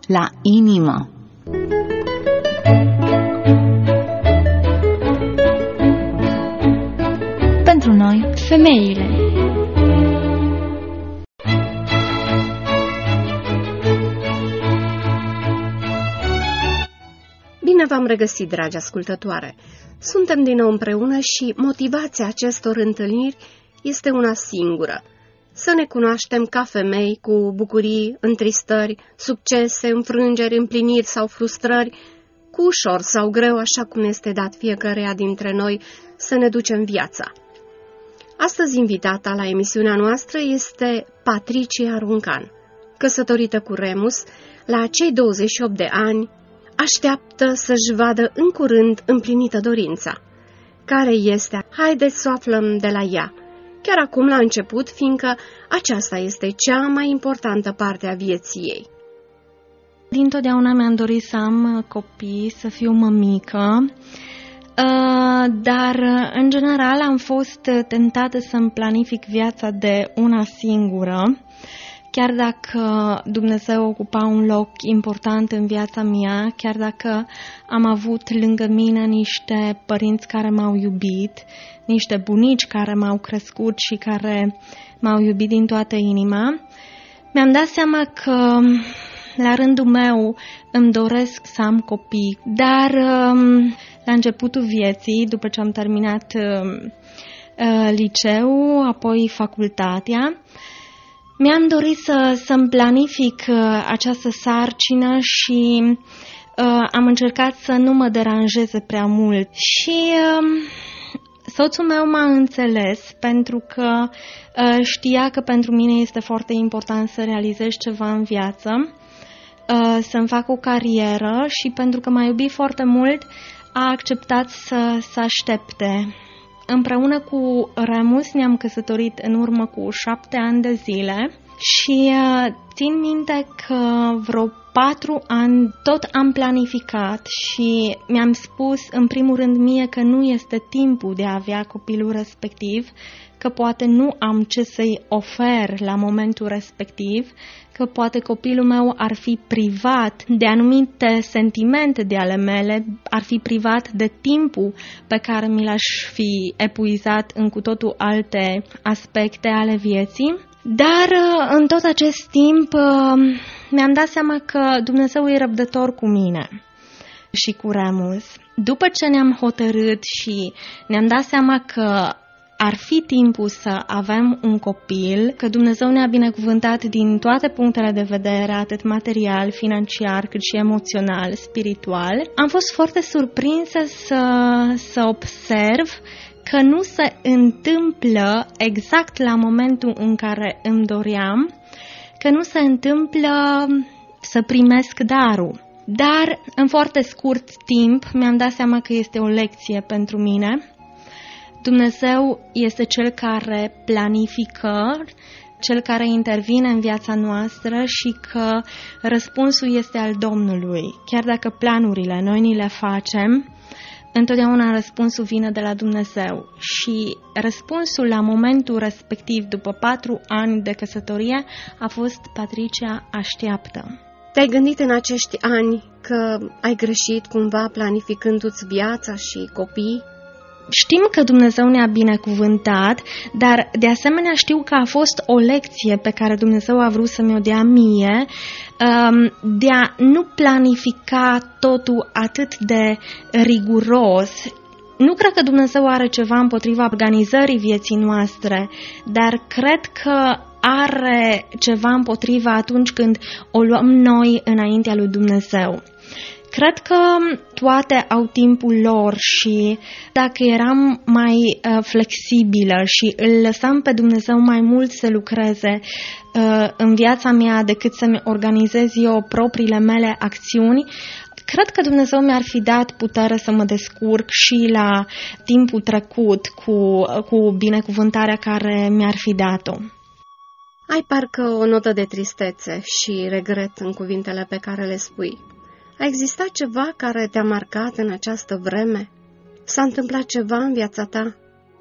la inimă. Pentru noi, femeile. Bine v-am regăsit, dragi ascultătoare! Suntem din nou împreună și motivația acestor întâlniri este una singură. Să ne cunoaștem ca femei, cu bucurii, întristări, succese, înfrângeri, împliniri sau frustrări, cu ușor sau greu, așa cum este dat fiecăreia dintre noi să ne ducem viața. Astăzi invitata la emisiunea noastră este Patricia Runcan. Căsătorită cu Remus, la cei 28 de ani, așteaptă să-și vadă în curând împlinită dorința. Care este? Haideți să o aflăm de la ea, chiar acum la început, fiindcă aceasta este cea mai importantă parte a vieții ei. Dintotdeauna mi-am dorit să am copii, să fiu mămică, dar în general am fost tentată să-mi planific viața de una singură. Chiar dacă Dumnezeu ocupa un loc important în viața mea, chiar dacă am avut lângă mine niște părinți care m-au iubit, niște bunici care m-au crescut și care m-au iubit din toată inima, mi-am dat seama că la rândul meu îmi doresc să am copii. Dar la începutul vieții, după ce am terminat liceu, apoi facultatea, mi-am dorit să-mi planific această sarcină și am încercat să nu mă deranjeze prea mult. Și soțul meu m-a înțeles pentru că știa că pentru mine este foarte important să realizez ceva în viață, să-mi fac o carieră și pentru că m-a iubit foarte mult, a acceptat să aștepte. Împreună cu Remus ne-am căsătorit în urmă cu 7 ani de zile și țin minte că vreo 4 ani tot am planificat și mi-am spus în primul rând mie că nu este timpul de a avea copilul respectiv, că poate nu am ce să-i ofer la momentul respectiv, că poate copilul meu ar fi privat de anumite sentimente de ale mele, ar fi privat de timpul pe care mi l-aș fi epuizat în cu totul alte aspecte ale vieții. Dar în tot acest timp mi-am dat seama că Dumnezeu e răbdător cu mine și cu Remus. După ce ne-am hotărât și ne-am dat seama că ar fi timpul să avem un copil, că Dumnezeu ne-a binecuvântat din toate punctele de vedere, atât material, financiar, cât și emoțional, spiritual, am fost foarte surprinsă să observ că nu se întâmplă exact la momentul în care îmi doream, că nu se întâmplă să primesc darul. Dar în foarte scurt timp mi-am dat seama că este o lecție pentru mine. Dumnezeu este Cel care planifică, Cel care intervine în viața noastră și că răspunsul este al Domnului. Chiar dacă planurile noi ni le facem, întotdeauna răspunsul vine de la Dumnezeu. Și răspunsul la momentul respectiv, după 4 ani de căsătorie, a fost: Patricia, așteaptă. Te-ai gândit în acești ani că ai greșit cumva planificându-ți viața și copiii? Știm că Dumnezeu ne-a binecuvântat, dar de asemenea știu că a fost o lecție pe care Dumnezeu a vrut să mi-o dea mie, de a nu planifica totul atât de riguros. Nu cred că Dumnezeu are ceva împotriva organizării vieții noastre, dar cred că are ceva împotriva atunci când o luăm noi înaintea lui Dumnezeu. Cred că toate au timpul lor și dacă eram mai flexibilă și îl lăsam pe Dumnezeu mai mult să lucreze în viața mea decât să-mi organizez eu propriile mele acțiuni, cred că Dumnezeu mi-ar fi dat putere să mă descurc și la timpul trecut cu binecuvântarea care mi-ar fi dat-o. Ai parcă o notă de tristețe și regret în cuvintele pe care le spui. A existat ceva care te-a marcat în această vreme? S-a întâmplat ceva în viața ta?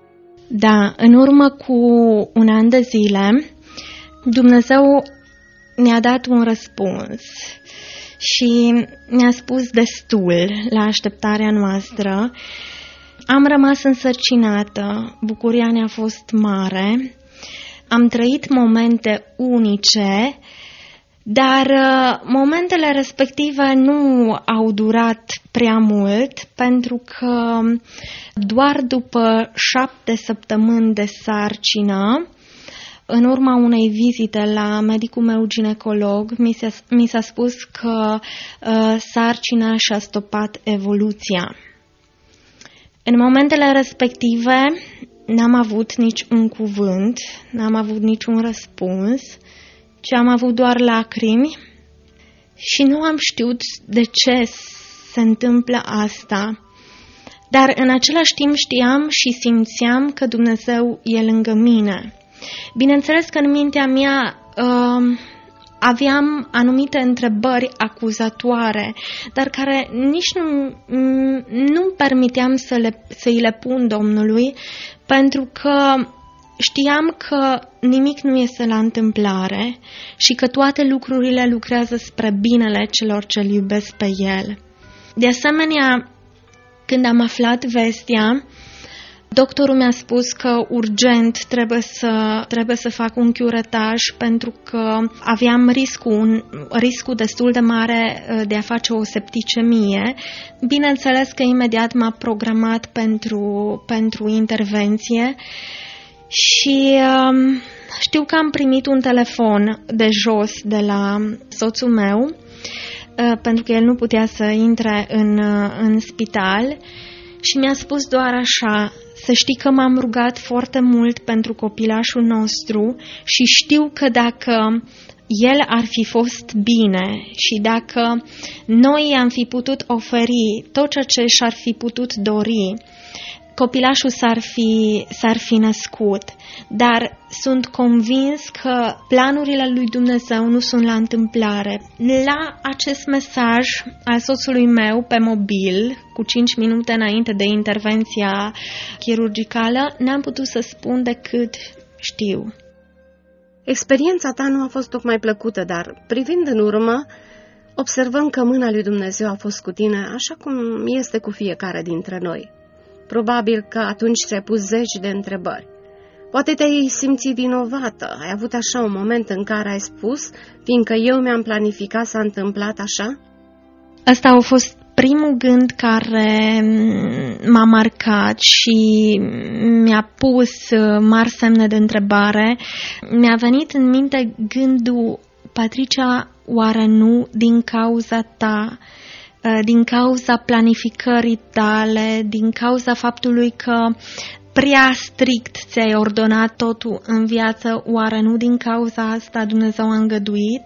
Da, în urmă cu 1 an de zile, Dumnezeu mi-a dat un răspuns și mi-a spus destul la așteptarea noastră. Am rămas însărcinată, bucuria ne-a fost mare, am trăit momente unice, dar momentele respective nu au durat prea mult, pentru că doar după 7 săptămâni de sarcină, în urma unei vizite la medicul meu ginecolog, mi s-a spus că sarcina și-a stopat evoluția. În momentele respective n-am avut nici un cuvânt, n-am avut niciun răspuns, ci am avut doar lacrimi și nu am știut de ce se întâmplă asta. Dar în același timp știam și simțeam că Dumnezeu e lângă mine. Bineînțeles că în mintea mea aveam anumite întrebări acuzatoare, dar care nici nu permiteam să-i le pun Domnului, pentru că știam că nimic nu este la întâmplare și că toate lucrurile lucrează spre binele celor ce-L iubesc pe El. De asemenea, când am aflat vestea, doctorul mi-a spus că urgent trebuie să fac un curetaj, pentru că aveam riscul destul de mare de a face o septicemie. Bineînțeles că imediat m-a programat pentru intervenție și știu că am primit un telefon de jos de la soțul meu, pentru că el nu putea să intre în spital, și mi-a spus doar așa: să știi că m-am rugat foarte mult pentru copilașul nostru și știu că dacă el ar fi fost bine și dacă noi i-am fi putut oferi tot ceea ce și-ar fi putut dori, copilașul s-ar fi născut. Dar sunt convins că planurile lui Dumnezeu nu sunt la întâmplare. La acest mesaj al soțului meu pe mobil, cu 5 minute înainte de intervenția chirurgicală, n-am putut să spun decât știu. Experiența ta nu a fost tocmai plăcută, dar privind în urmă, observăm că mâna lui Dumnezeu a fost cu tine așa cum este cu fiecare dintre noi. Probabil că atunci ți-ai pus 10 de întrebări. Poate te-ai simțit vinovată, ai avut așa un moment în care ai spus: fiindcă eu mi-am planificat, s-a întâmplat așa? Asta a fost primul gând care m-a marcat și mi-a pus mari semne de întrebare. Mi-a venit în minte gândul: Patricia, oare nu din cauza ta, din cauza planificării tale, din cauza faptului că prea strict ți-ai ordonat totul în viață, oare nu din cauza asta Dumnezeu a îngăduit?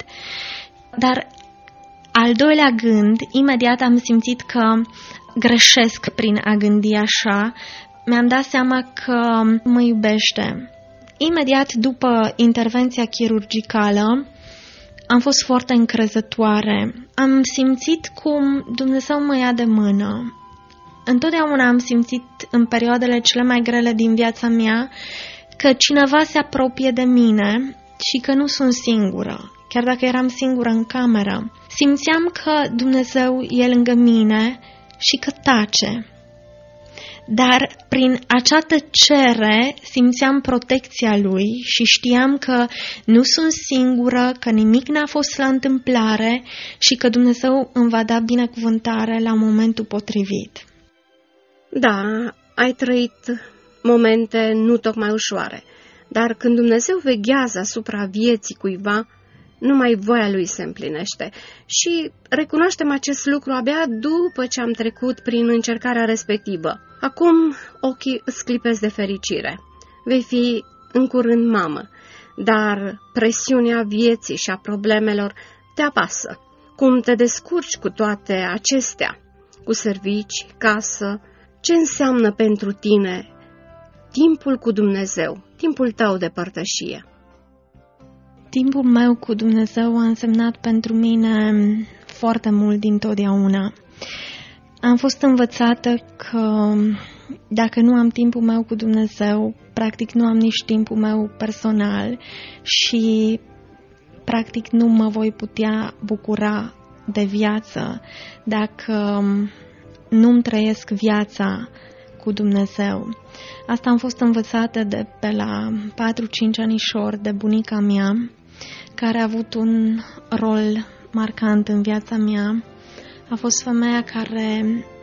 Dar al doilea gând, imediat am simțit că greșesc prin a gândi așa. Mi-am dat seama că mă iubește. Imediat după intervenția chirurgicală am fost foarte încrezătoare. Am simțit cum Dumnezeu mă ia de mână. Întotdeauna am simțit în perioadele cele mai grele din viața mea că cineva se apropie de mine și că nu sunt singură, chiar dacă eram singură în cameră. Simțeam că Dumnezeu e lângă mine și că tace. Dar prin acea tăcere simțeam protecția Lui și știam că nu sunt singură, că nimic n-a fost la întâmplare și că Dumnezeu îmi va da binecuvântare la momentul potrivit. Da, ai trăit momente nu tocmai ușoare, dar când Dumnezeu veghează asupra vieții cuiva, numai voia Lui se împlinește. Și recunoaștem acest lucru abia după ce am trecut prin încercarea respectivă. Acum ochii îți clipesc de fericire. Vei fi în curând mamă, dar presiunea vieții și a problemelor te apasă. Cum te descurci cu toate acestea? Cu servici, casă? Ce înseamnă pentru tine timpul cu Dumnezeu, timpul tău de părtășie? Timpul meu cu Dumnezeu a însemnat pentru mine foarte mult dintotdeauna. Am fost învățată că dacă nu am timpul meu cu Dumnezeu, practic nu am nici timpul meu personal și practic nu mă voi putea bucura de viață dacă nu-mi trăiesc viața cu Dumnezeu. Asta am fost învățată de pe la 4-5 anișori de bunica mea, care a avut un rol marcant în viața mea. A fost femeia care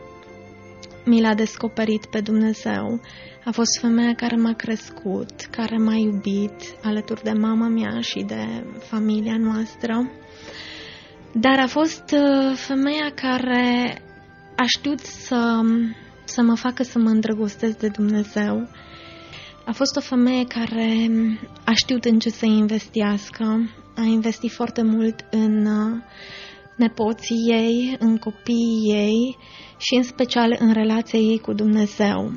mi l-a descoperit pe Dumnezeu. A fost femeia care m-a crescut, care m-a iubit alături de mama mea și de familia noastră. Dar a fost femeia care a știut să mă facă să mă îndrăgostesc de Dumnezeu. A fost o femeie care a știut în ce să investească. A investit foarte mult în nepoții ei, în copiii ei și în special în relația ei cu Dumnezeu.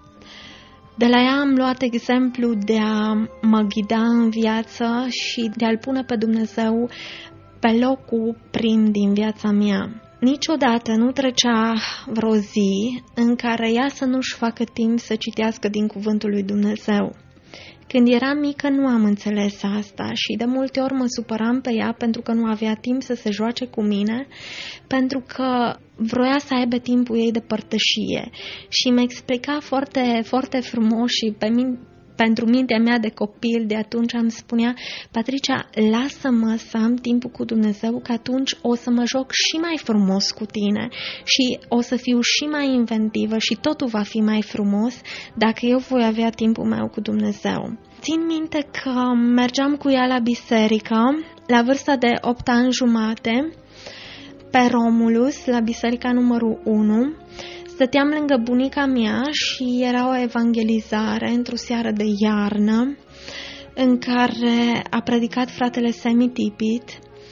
De la ea am luat exemplu de a mă ghida în viață și de a-L pune pe Dumnezeu pe locul prim din viața mea. Niciodată nu trecea vreo zi în care ea să nu-și facă timp să citească din cuvântul lui Dumnezeu. Când eram mică nu am înțeles asta și de multe ori mă supăram pe ea pentru că nu avea timp să se joace cu mine, pentru că vroia să aibă timpul ei de părtășie și mi explica foarte, foarte frumos și pentru mintea mea de copil de atunci îmi spunea: Patricia, lasă-mă să am timpul cu Dumnezeu, că atunci o să mă joc și mai frumos cu tine și o să fiu și mai inventivă și totul va fi mai frumos dacă eu voi avea timpul meu cu Dumnezeu. Țin minte că mergeam cu ea la biserică la vârsta de 8 ani jumate pe Romulus, la biserica numărul 1. Stăteam lângă bunica mea și era o evangelizare într-o seară de iarnă în care a predicat fratele Semi Tipit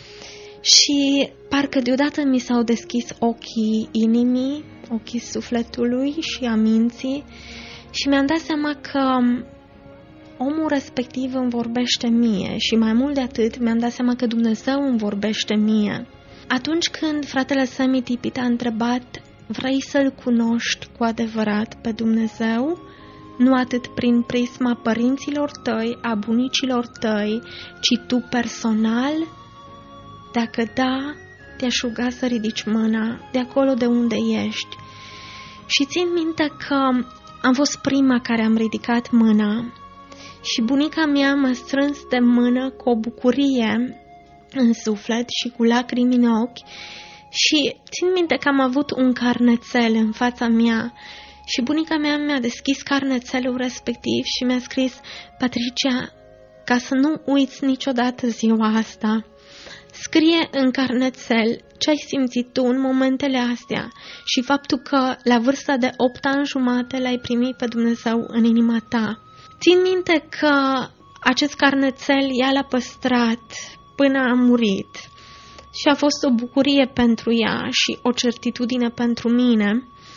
și parcă deodată mi s-au deschis ochii inimii, ochii sufletului și a minții și mi-am dat seama că omul respectiv îmi vorbește mie și mai mult de atât mi-am dat seama că Dumnezeu îmi vorbește mie. Atunci când fratele Semi Tipit a întrebat: vrei să-L cunoști cu adevărat pe Dumnezeu? Nu atât prin prisma părinților tăi, a bunicilor tăi, ci tu personal? Dacă da, te-aș ruga să ridici mâna de acolo de unde ești. Și țin minte că am fost prima care am ridicat mâna și bunica mea m-a strâns de mână cu o bucurie în suflet și cu lacrimi în ochi. Și țin minte că am avut un carnețel în fața mea și bunica mea mi-a deschis carnețelul respectiv și mi-a scris: Patricia, ca să nu uiți niciodată ziua asta, scrie în carnețel ce ai simțit tu în momentele astea și faptul că la vârsta de 8 ani jumate l-ai primit pe Dumnezeu în inima ta. Țin minte că acest carnețel ea l-a păstrat până a murit. Și a fost o bucurie pentru ea și o certitudine pentru mine.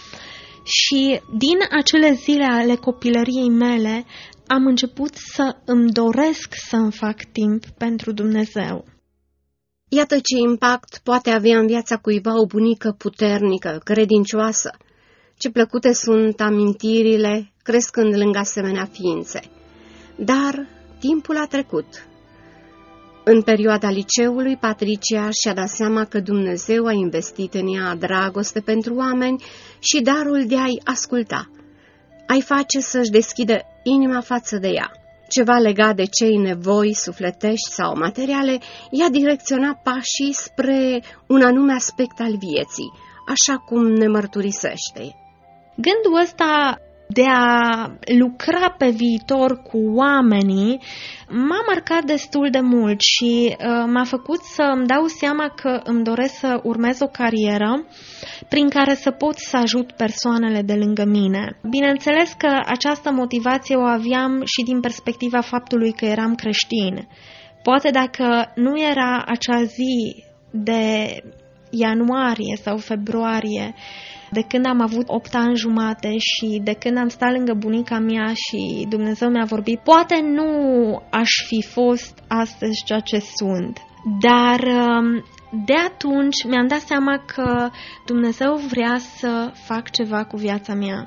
Și din acele zile ale copilăriei mele am început să îmi doresc să-mi fac timp pentru Dumnezeu. Iată ce impact poate avea în viața cuiva o bunică puternică, credincioasă. Ce plăcute sunt amintirile crescând lângă asemenea ființe. Dar timpul a trecut. În perioada liceului, Patricia și-a dat seama că Dumnezeu a investit în ea dragoste pentru oameni și darul de a-i asculta. A-i face să-și deschidă inima față de ea. Ceva legat de cei nevoi sufletești sau materiale i-a direcționat pașii spre un anume aspect al vieții, așa cum ne mărturisește. Gândul ăsta de a lucra pe viitor cu oamenii m-a marcat destul de mult și m-a făcut să îmi dau seama că îmi doresc să urmez o carieră prin care să pot să ajut persoanele de lângă mine. Bineînțeles că această motivație o aveam și din perspectiva faptului că eram creștin. Poate dacă nu era acea zi de ianuarie sau februarie, de când am avut 8 ani jumate și de când am stat lângă bunica mea și Dumnezeu mi-a vorbit, poate nu aș fi fost astăzi ceea ce sunt. Dar de atunci mi-am dat seama că Dumnezeu vrea să fac ceva cu viața mea.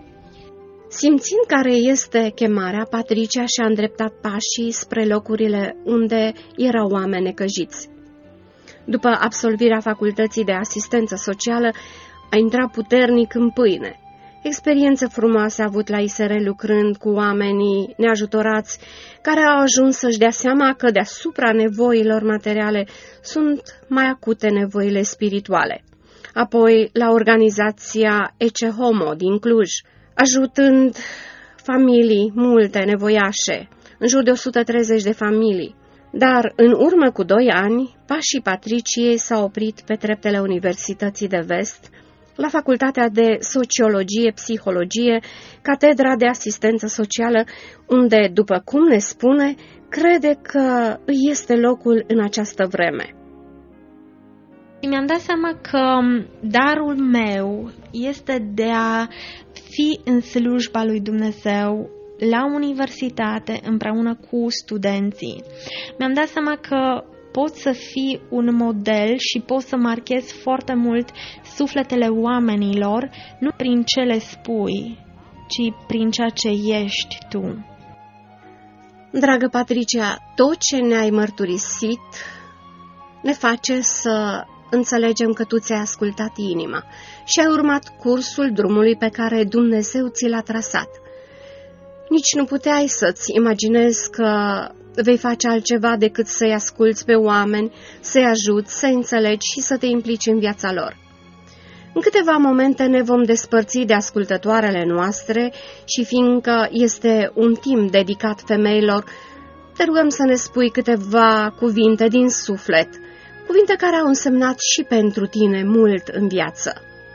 Simțind care este chemarea, Patricia și-a îndreptat pașii spre locurile unde erau oameni necăjiți. După absolvirea facultății de asistență socială, a intrat puternic în pâine. Experiențe frumoase a avut la ISR lucrând cu oamenii neajutorați care au ajuns să-și dea seama că deasupra nevoilor materiale sunt mai acute nevoile spirituale. Apoi la organizația Ecce Homo din Cluj, ajutând familii multe nevoiașe, în jur de 130 de familii. Dar în urmă cu 2 ani, pașii Patriciei s-au oprit pe treptele Universității de Vest, la Facultatea de Sociologie-Psihologie, Catedra de Asistență Socială, unde, după cum ne spune, crede că îi este locul în această vreme. Mi-am dat seama că darul meu este de a fi în slujba lui Dumnezeu la universitate împreună cu studenții. Mi-am dat seama că pot să fii un model și pot să marchez foarte mult sufletele oamenilor, nu prin ce le spui, ci prin ceea ce ești tu. Dragă Patricia, tot ce ne-ai mărturisit ne face să înțelegem că tu ți-ai ascultat inima și ai urmat cursul drumului pe care Dumnezeu ți l-a trasat. Nici nu puteai să-ți imaginezi că vei face altceva decât să-i asculți pe oameni, să-i ajuți, să-i înțelegi și să te implici în viața lor. În câteva momente ne vom despărți de ascultătoarele noastre și fiindcă este un timp dedicat femeilor, te rugăm să ne spui câteva cuvinte din suflet, cuvinte care au însemnat și pentru tine mult în viață.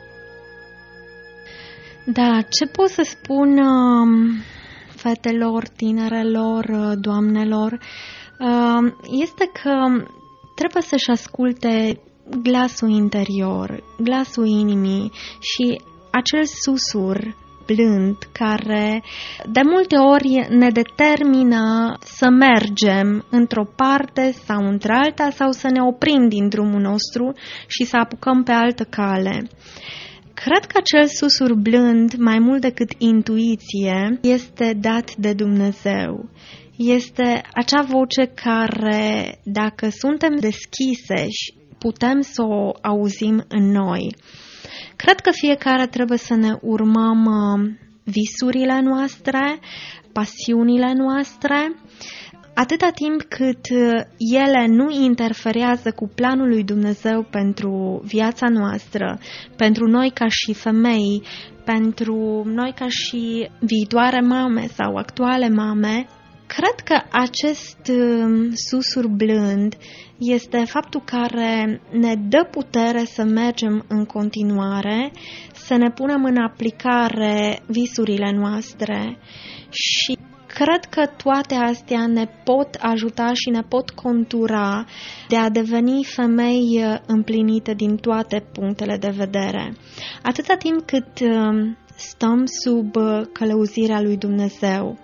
Da, ce pot să spun fetelor, tinerelor, doamnelor, este că trebuie să-și asculte glasul interior, glasul inimii și acel susur blând care de multe ori ne determină să mergem într-o parte sau într-alta sau să ne oprim din drumul nostru și să apucăm pe altă cale. Cred că acel susur blând, mai mult decât intuiție, este dat de Dumnezeu. Este acea voce care, dacă suntem deschise, putem să o auzim în noi. Cred că fiecare trebuie să ne urmăm visurile noastre, pasiunile noastre, atâta timp cât ele nu interferează cu planul lui Dumnezeu pentru viața noastră, pentru noi ca și femei, pentru noi ca și viitoare mame sau actuale mame. Cred că acest susur blând este faptul care ne dă putere să mergem în continuare, să ne punem în aplicare visurile noastre și cred că toate astea ne pot ajuta și ne pot contura de a deveni femei împlinite din toate punctele de vedere. Atâta timp cât stăm sub călăuzirea lui Dumnezeu,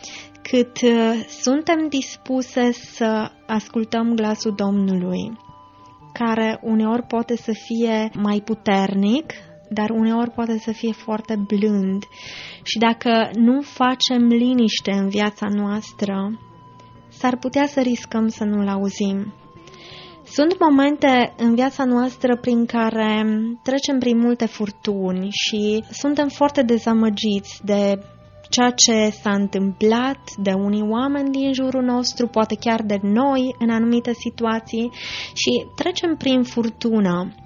cât suntem dispuse să ascultăm glasul Domnului, care uneori poate să fie mai puternic, dar uneori poate să fie foarte blând. Și dacă nu facem liniște în viața noastră, s-ar putea să riscăm să nu-l auzim. Sunt momente în viața noastră prin care trecem prin multe furtuni și suntem foarte dezamăgiți de ceea ce s-a întâmplat, de unii oameni din jurul nostru, poate chiar de noi în anumite situații și trecem prin furtună.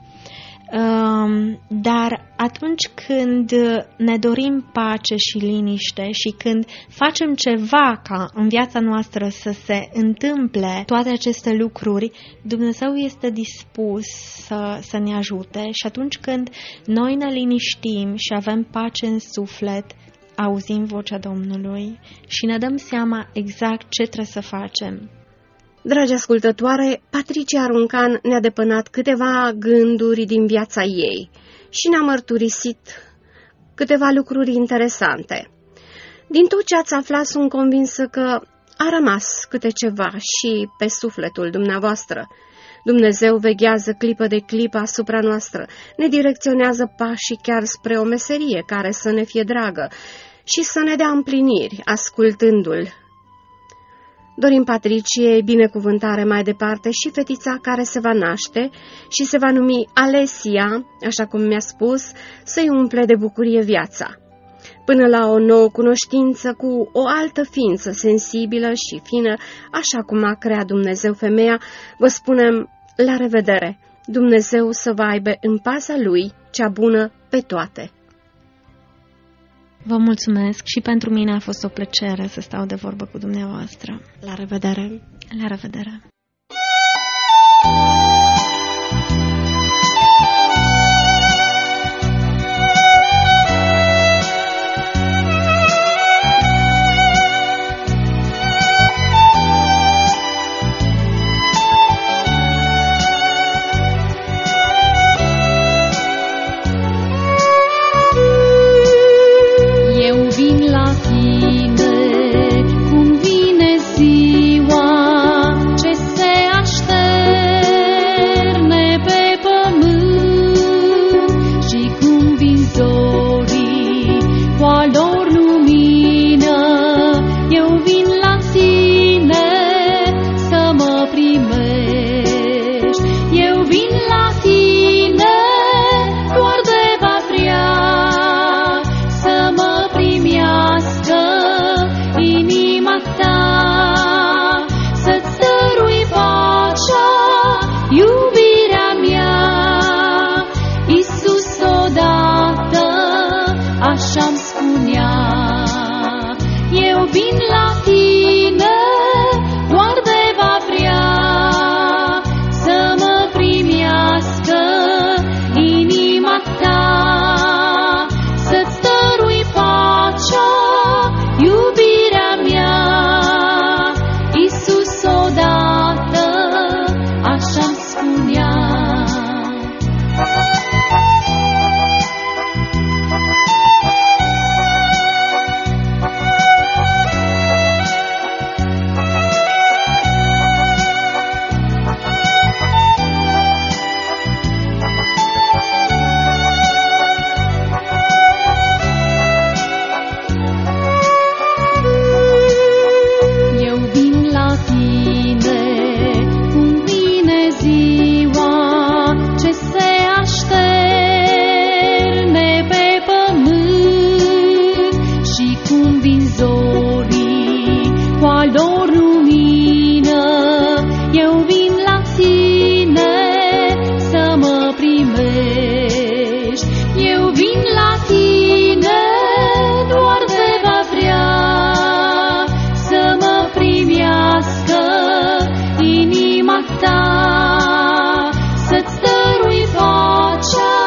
Dar atunci când ne dorim pace și liniște și când facem ceva ca în viața noastră să se întâmple toate aceste lucruri, Dumnezeu este dispus să ne ajute și atunci când noi ne liniștim și avem pace în suflet, auzim vocea Domnului și ne dăm seama exact ce trebuie să facem. Dragi ascultătoare, Patricia Aruncan ne-a depănat câteva gânduri din viața ei și ne-a mărturisit câteva lucruri interesante. Din tot ce ați aflat, sunt convinsă că a rămas câte ceva și pe sufletul dumneavoastră. Dumnezeu veghează clipă de clipă asupra noastră, ne direcționează pașii chiar spre o meserie care să ne fie dragă și să ne dea împliniri ascultându-l. Dorim Patriciei binecuvântare mai departe și fetița care se va naște și se va numi Alesia, așa cum mi-a spus, să-i umple de bucurie viața. Până la o nouă cunoștință cu o altă ființă sensibilă și fină, așa cum a creat Dumnezeu femeia, vă spunem la revedere! Dumnezeu să vă aibă în paza Lui, cea bună pe toate! Vă mulțumesc și pentru mine a fost o plăcere să stau de vorbă cu dumneavoastră. La revedere! La revedere!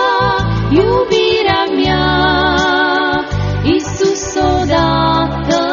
Iubirea mea, Iisus odată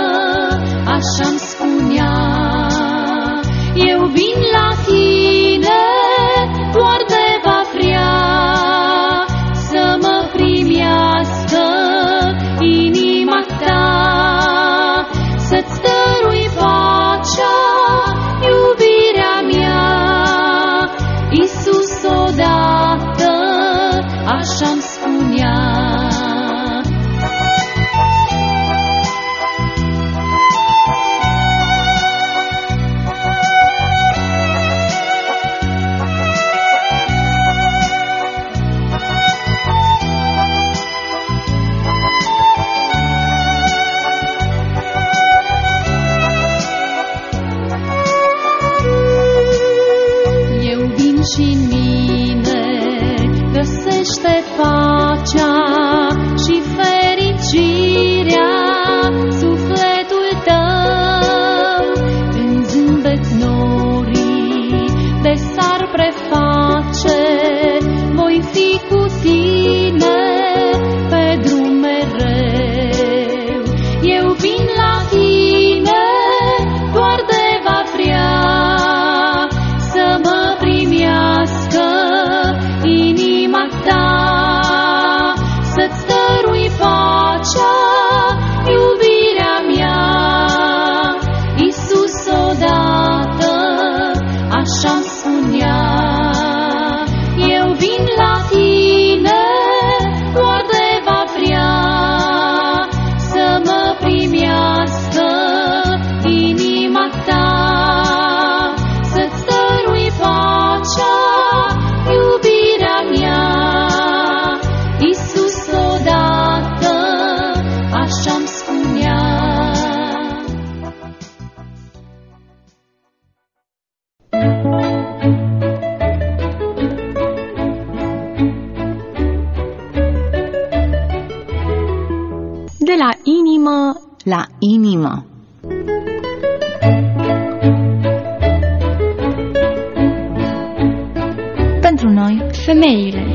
De la inimă la inimă. Pentru noi, femeile.